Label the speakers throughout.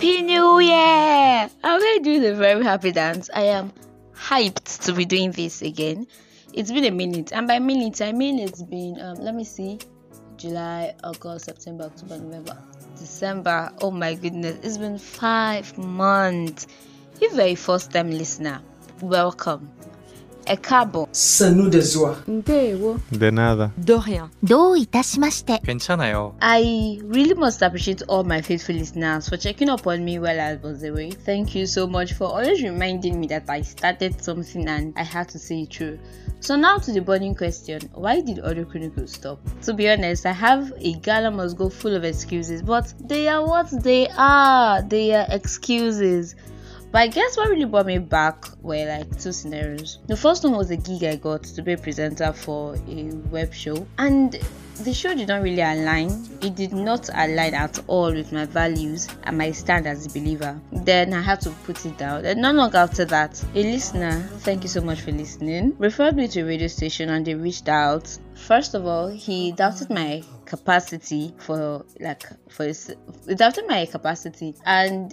Speaker 1: Happy New Year! I'm going to do the very happy dance. I am hyped to be doing this again. It's been a minute, and by minute I mean it's been let me see, July, August, September, October, November, December. Oh my goodness, it's been 5 months. If you're a first time listener, welcome. Ekabo.
Speaker 2: Sanu de joie.
Speaker 1: Ndewo.
Speaker 3: De nada.
Speaker 1: De rien.
Speaker 4: どういたしまして
Speaker 3: 괜찮아요.
Speaker 1: I really must appreciate all my faithful listeners for checking up on me while I was away. Thank you so much for always reminding me that I started something and I had to see it through. So now to the burning question, why did Audio Chronicles stop? To be honest, I have a gala must go full of excuses, but they are what they are. They are excuses. But I guess what really brought me back were like 2 scenarios. The first one was a gig I got to be a presenter for a web show, and the show did not really align. It did not align at all with my values and my stand as a believer. Then I had to put it down. And not long after that, a listener, thank you so much for listening, referred me to a radio station and they reached out. First of all, he doubted my capacity he doubted my capacity, and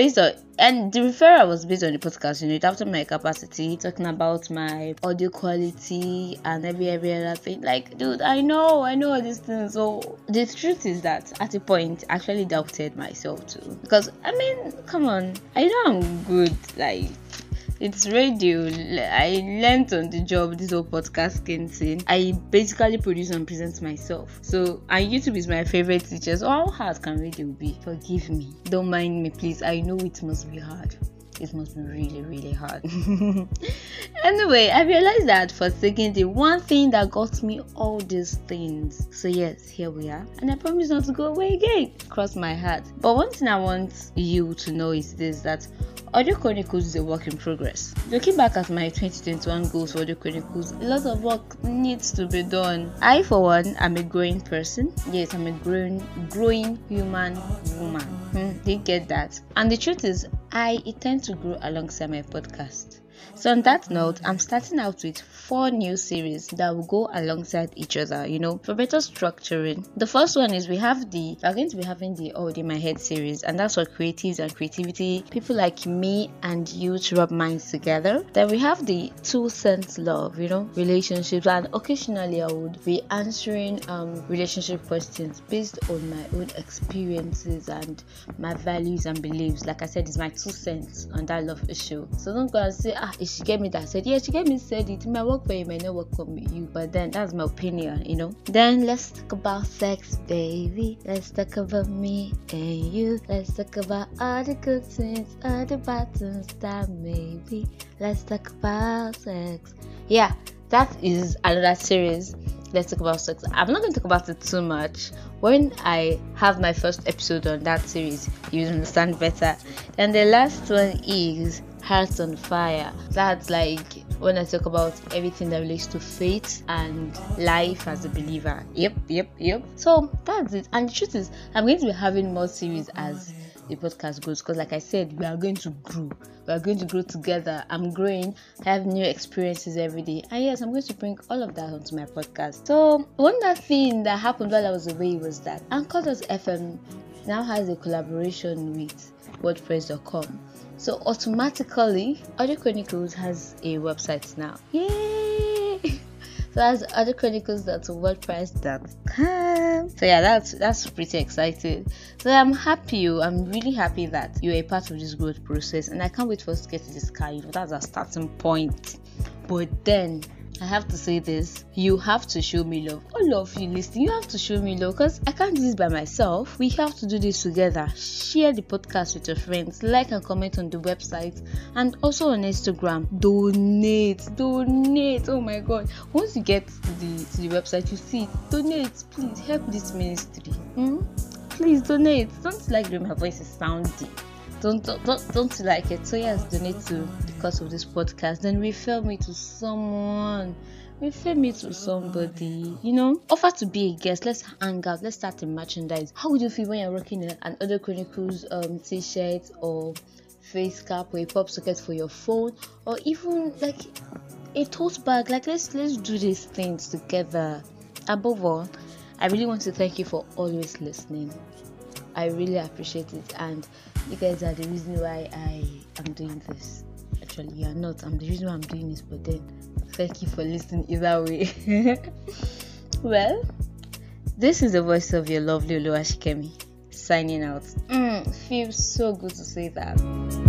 Speaker 1: the referral was based on the podcast. He doubted my capacity, talking about my audio quality and every other thing. Like, dude, I know all these things. So the truth is that at a point I actually doubted myself too, because I mean, come on, I know I'm good. Like, it's radio. I learned on the job this whole podcasting thing. I basically produce and present myself. So, and YouTube is my favorite teacher. So how hard can radio be? Forgive me. Don't mind me, please. I know it must be hard. It must be really, really hard. Anyway, I realized that for a second, the one thing that got me all these things. So yes, here we are. And I promise not to go away again. Cross my heart. But one thing I want you to know is this, that Audio Chronicles is a work in progress. Looking back at my 2021 goals for Audio Chronicles, a lot of work needs to be done. I, for one, am a growing person. Yes, I'm a growing human woman. They get that. And the truth is, I intend to grow alongside my podcast. So on that note, I'm starting out with 4 new series that will go alongside each other, for better structuring. The first one is we are going to be having the All in My Head series, and that's for creatives and creativity, people like me and you to rub minds together. Then we have the 2 Cents Love, relationships, and occasionally I would be answering relationship questions based on my own experiences and my values and beliefs. Like I said, it's my 2 cents on that love issue. So don't go and say, if she gave me that said, yeah, she gave me said it might work for you, it might not work for you, but then that's my opinion. Then let's talk about sex, baby. Let's talk about me and you. Let's talk about all the good things, all the bad things that maybe. Let's talk about sex. Yeah, that is another series. Let's talk about sex. I'm not going to talk about it too much. When I have my first episode on that series, you'll understand better. Then the last one is Hearts on Fire. That's like when I talk about everything that relates to faith and life as a believer. Yep. So that's it. And the truth is, I'm going to be having more series as the podcast goes, because like I said, we are going to grow. We are going to grow together. I'm growing. I have new experiences every day. And yes, I'm going to bring all of that onto my podcast. So one other thing that happened while I was away was that Anchor.fm now has a collaboration with WordPress.com. So automatically, Audio Chronicles has a website now. Yay! So that's audiochronicles.wordpress.com. So yeah, that's pretty exciting. So I'm really happy that you're a part of this growth process, and I can't wait for us to get to this car. That's our starting point. But then I have to say this, you have to show me love. All of you listening, you have to show me love, because I can't do this by myself. We have to do this together. Share the podcast with your friends, like and comment on the website, and also on Instagram. Donate. Oh my god, once you get to the website, you see, donate. Please help this ministry. Please donate. Don't like the way my voice is sounding. Don't like it. So yes, donate to the cause of this podcast. Then refer me to someone. Refer me to somebody. Offer to be a guest. Let's hang out. Let's start a merchandise. How would you feel when you're rocking an Audio Chronicles t-shirt or face cap or a pop socket for your phone, or even like a tote bag? Like let's do these things together. Above all, I really want to thank you for always listening. I really appreciate it, and You guys are the reason why I am doing this. Actually, you are not. I'm the reason why I'm doing this, but then thank you for listening either way. Well, this is the voice of your lovely Oluwashikemi signing out. Feels so good to say that.